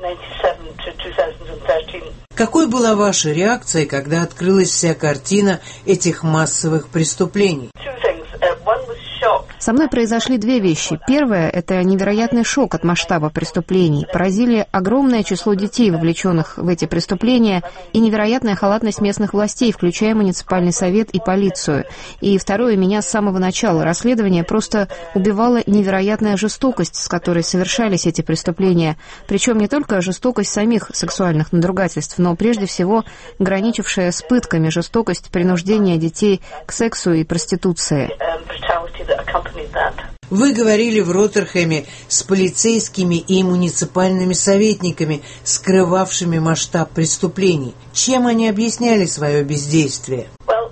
Какой была ваша реакция, когда открылась вся картина этих массовых преступлений? Со мной произошли две вещи. Первое – это невероятный шок от масштаба преступлений. Поразили огромное число детей, вовлеченных в эти преступления, и невероятная халатность местных властей, включая муниципальный совет и полицию. И второе, меня с самого начала расследования просто убивала невероятная жестокость, с которой совершались эти преступления. Причем не только жестокость самих сексуальных надругательств, но прежде всего граничившая с пытками жестокость принуждения детей к сексу и проституции. Вы говорили в Роттерхэме с полицейскими и муниципальными советниками, скрывавшими масштаб преступлений. Чем они объясняли свое бездействие?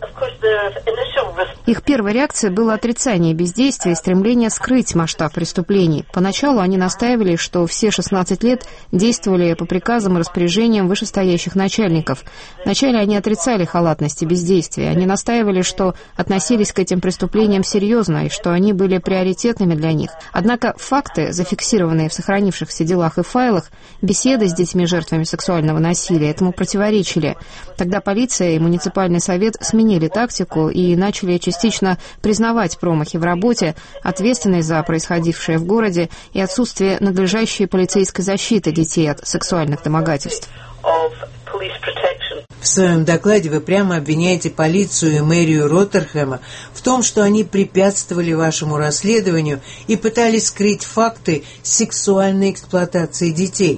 Их первой реакцией было отрицание бездействия и стремление скрыть масштаб преступлений. Поначалу они настаивали, что все 16 лет действовали по приказам и распоряжениям вышестоящих начальников. Вначале они отрицали халатность и бездействие. Они настаивали, что относились к этим преступлениям серьезно и что они были приоритетными для них. Однако факты, зафиксированные в сохранившихся делах и файлах, беседы с детьми-жертвами сексуального насилия этому противоречили. Тогда полиция и муниципальный совет сменили тактику и начали частично признавать промахи в работе, ответственность за происходившее в городе и отсутствие надлежащей полицейской защиты детей от сексуальных домогательств. В своем докладе вы прямо обвиняете полицию и мэрию Роттерхэма в том, что они препятствовали вашему расследованию и пытались скрыть факты сексуальной эксплуатации детей.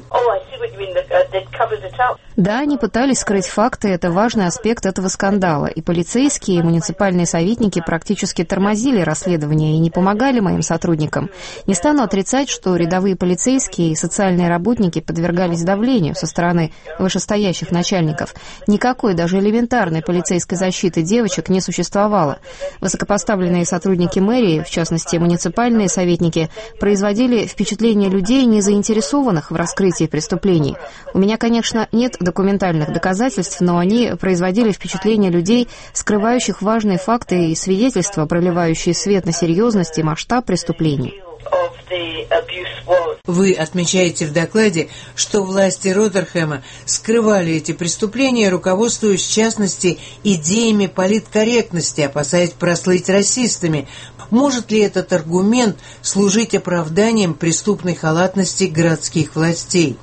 Да, они пытались скрыть факты, это важный аспект этого скандала. И полицейские, и муниципальные советники практически тормозили расследование и не помогали моим сотрудникам. Не стану отрицать, что рядовые полицейские и социальные работники подвергались давлению со стороны вышестоящих начальников. Никакой, даже элементарной полицейской защиты девочек не существовало. Высокопоставленные сотрудники мэрии, в частности муниципальные советники, производили впечатление людей, не заинтересованных в раскрытии преступлений. У меня, конечно, нет документальных доказательств, но они производили впечатление людей, скрывающих важные факты и свидетельства, проливающие свет на серьезность и масштаб преступлений. Вы отмечаете в докладе, что власти Роттерхэма скрывали эти преступления, руководствуясь, в частности, идеями политкорректности, опасаясь прослыть расистами. Может ли этот аргумент служить оправданием преступной халатности городских властей?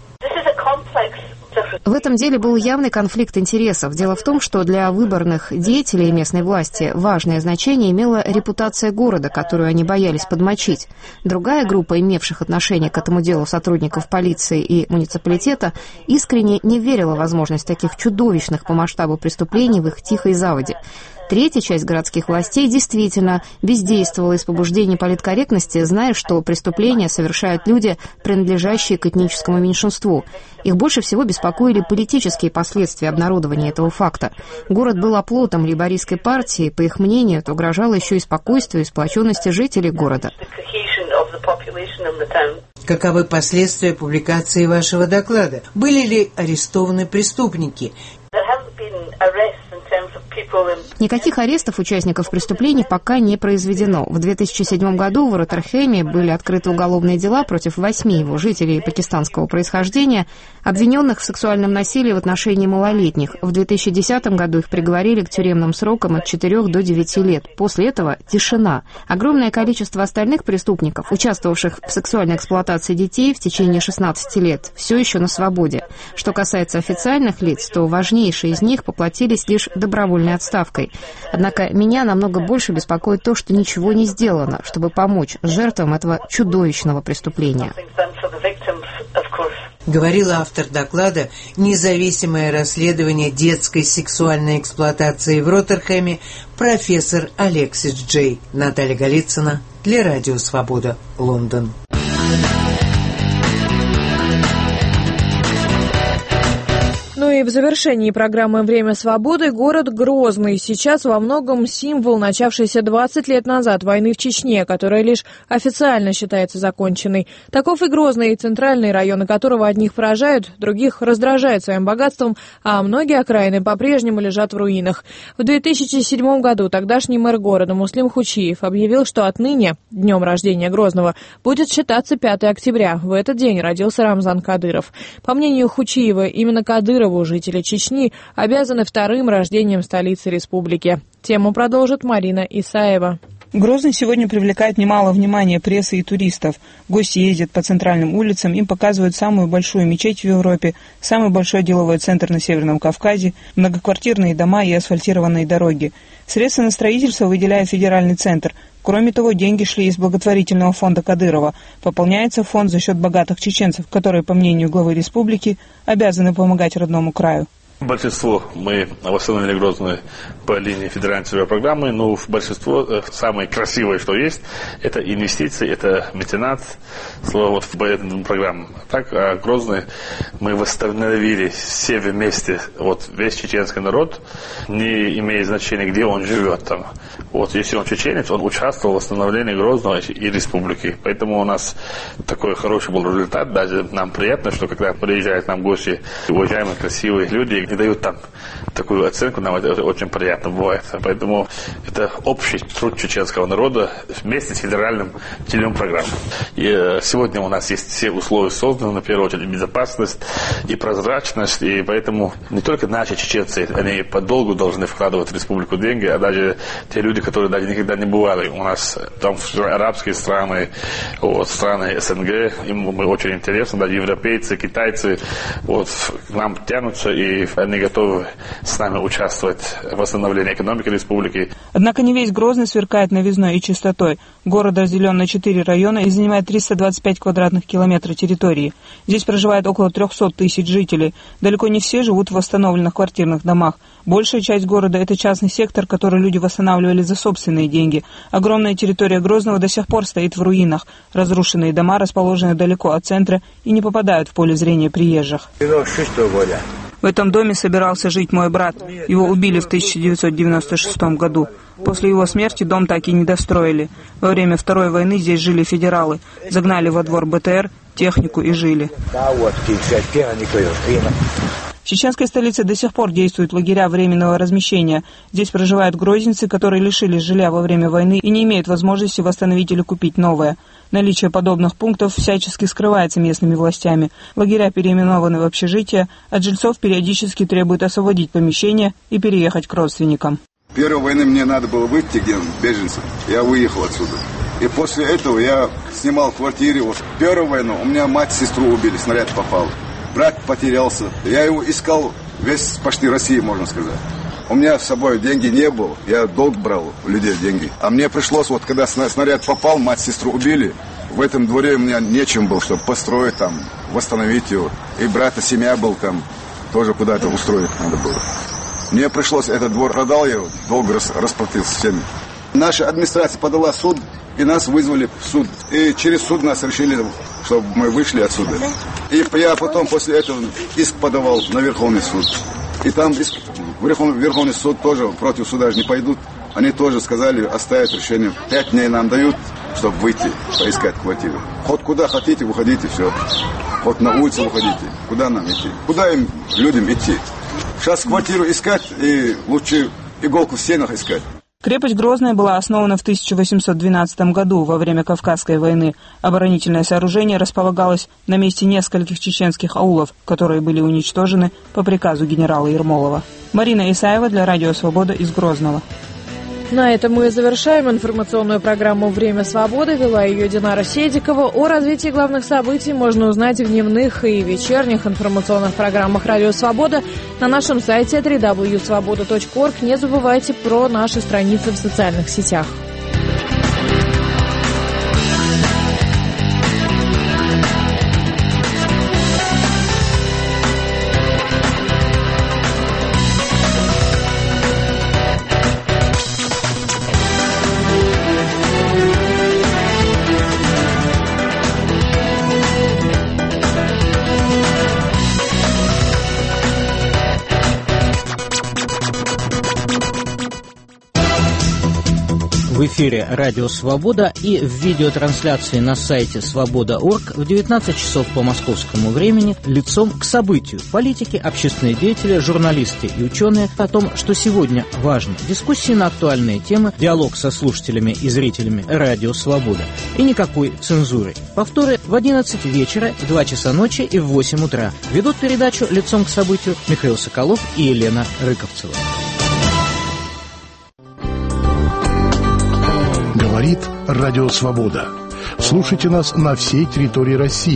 В этом деле был явный конфликт интересов. Дело в том, что для выборных деятелей местной власти важное значение имела репутация города, которую они боялись подмочить. Другая группа, имевших отношение к этому делу сотрудников полиции и муниципалитета, искренне не верила в возможность таких чудовищных по масштабу преступлений в их тихой заводе. Третья часть городских властей действительно бездействовала из побуждений политкорректности, зная, что преступления совершают люди, принадлежащие к этническому меньшинству. Их больше всего беспокоили политические последствия обнародования этого факта. Город был оплотом лейбористской партии, по их мнению, это угрожало еще и спокойствию и сплоченности жителей города. Каковы последствия публикации вашего доклада? Были ли арестованы преступники? Никаких арестов участников преступлений пока не произведено. В 2007 году в Роттерхэме были открыты уголовные дела против 8 его жителей пакистанского происхождения, обвиненных в сексуальном насилии в отношении малолетних. В 2010 году их приговорили к тюремным срокам от 4 до 9 лет. После этого тишина. Огромное количество остальных преступников, участвовавших в сексуальной эксплуатации детей в течение 16 лет, все еще на свободе. Что касается официальных лиц, то важнейшие из них поплатились лишь добровольной отставкой. Однако меня намного больше беспокоит то, что ничего не сделано, чтобы помочь жертвам этого чудовищного преступления. Говорил автор доклада «Независимое расследование детской сексуальной эксплуатации в Роттерхэме» профессор Алексис Джей. Наталья Голицына для Радио Свобода, Лондон. и в завершении программы «Время свободы» город Грозный. Сейчас во многом символ начавшейся 20 лет назад войны в Чечне, которая лишь официально считается законченной. Таков и Грозный, центральные районы которого одних поражают, других раздражают своим богатством, а многие окраины по-прежнему лежат в руинах. В 2007 году тогдашний мэр города Муслим Хучиев объявил, что отныне днем рождения Грозного будет считаться 5 октября. В этот день родился Рамзан Кадыров. По мнению Хучиева, именно Кадырову жители Чечни обязаны вторым рождением столицы республики. Тему продолжит Марина Исаева. Грозный сегодня привлекает немало внимания прессы и туристов. Гости ездят по центральным улицам, им показывают самую большую мечеть в Европе, самый большой деловой центр на Северном Кавказе, многоквартирные дома и асфальтированные дороги. Средства на строительство выделяет федеральный центр. Кроме того, деньги шли из благотворительного фонда Кадырова. Пополняется фонд за счет богатых чеченцев, которые, по мнению главы республики, обязаны помогать родному краю. Большинство мы восстановили Грозный по линии федеральной программы, но большинство, самое красивое, что есть, это инвестиции, это меценат, вот в эту программу. Так, Грозный мы восстановили все вместе, вот весь чеченский народ, не имеет значения, где он живет там. Вот, если он чеченец, он участвовал в восстановлении Грозного и республики. Поэтому у нас такой хороший был результат. Даже нам приятно, что когда приезжают нам гости, уважаемые, красивые люди, и дают там такую оценку, нам это очень приятно бывает. Поэтому это общий труд чеченского народа вместе с федеральным телевизионным программой. И сегодня у нас есть все условия созданы, на первую очередь безопасность и прозрачность, и поэтому не только наши чеченцы, они подолгу должны вкладывать в республику деньги, а даже те люди, которые даже никогда не бывали у нас, там арабские страны, вот, страны СНГ, им мы очень интересны, даже европейцы, китайцы, вот, к нам тянутся, и они готовы с нами участвовать в восстановлении экономики республики. Однако не весь Грозный сверкает новизной и чистотой. Город разделен на 4 района и занимает 325 квадратных километров территории. Здесь проживает около 300 тысяч жителей. Далеко не все живут в восстановленных квартирных домах. Большая часть города – это частный сектор, который люди восстанавливали за собственные деньги. Огромная территория Грозного до сих пор стоит в руинах. Разрушенные дома расположены далеко от центра и не попадают в поле зрения приезжих. В этом доме собирался жить мой брат. Его убили в 1996 году. После его смерти дом так и не достроили. Во время Второй войны здесь жили федералы. Загнали во двор БТР, технику и жили. В чеченской столице до сих пор действуют лагеря временного размещения. Здесь проживают грозненцы, которые лишились жилья во время войны и не имеют возможности восстановить или купить новое. Наличие подобных пунктов всячески скрывается местными властями. Лагеря переименованы в общежития, от жильцов периодически требуют освободить помещения и переехать к родственникам. Первой войны мне надо было выйти, где беженцам. Я выехал отсюда. И после этого я снимал квартиру. Вот первую войну у меня мать, сестру убили, снаряд попал. Брат потерялся. Я его искал весь почти России, можно сказать. У меня с собой деньги не было. Я долг брал у людей деньги. А мне пришлось, вот когда снаряд попал, мать, сестру убили. В этом дворе у меня нечем было, чтобы построить там, восстановить его. И брата, семья был там, тоже куда-то устроить надо было. Мне пришлось, этот двор продал я его, долг расплатился всеми. Наша администрация подала суд, и нас вызвали в суд. И через суд нас решили, чтобы мы вышли отсюда. И я потом после этого иск подавал на Верховный суд. И там Верховный суд тоже против суда же не пойдут. Они тоже сказали, оставят решение. 5 дней нам дают, чтобы выйти, поискать квартиру. Хоть куда хотите, выходите, все. Хоть на улицу выходите. Куда нам идти? Куда им, людям, идти? Сейчас квартиру искать, и лучше иголку в стенах искать. Крепость Грозная была основана в 1812 году во время Кавказской войны. Оборонительное сооружение располагалось на месте нескольких чеченских аулов, которые были уничтожены по приказу генерала Ермолова. Марина Исаева для Радио Свобода из Грозного. На этом мы завершаем информационную программу «Время свободы». Вела ее Динара Седикова. О развитии главных событий можно узнать в дневных и вечерних информационных программах «Радио Свобода» на нашем сайте www.svoboda.org. Не забывайте про наши страницы в социальных сетях. В эфире «Радио Свобода» и в видеотрансляции на сайте свобода.орг в 19 часов по московскому времени лицом к событию. Политики, общественные деятели, журналисты и ученые о том, что сегодня важно. Дискуссии на актуальные темы, диалог со слушателями и зрителями «Радио Свобода». И никакой цензуры. Повторы в 11 вечера, в 2 часа ночи и в 8 утра. Ведут передачу лицом к событию Михаил Соколов и Елена Рыковцева. Говорит Радио Свобода. Слушайте нас на всей территории России.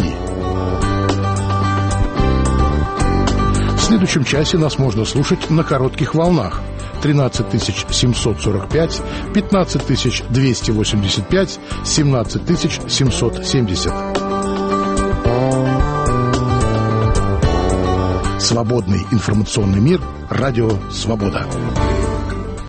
В следующем часе нас можно слушать на коротких волнах. 13 745, 15 285, 17 770. Свободный информационный мир. Радио Свобода.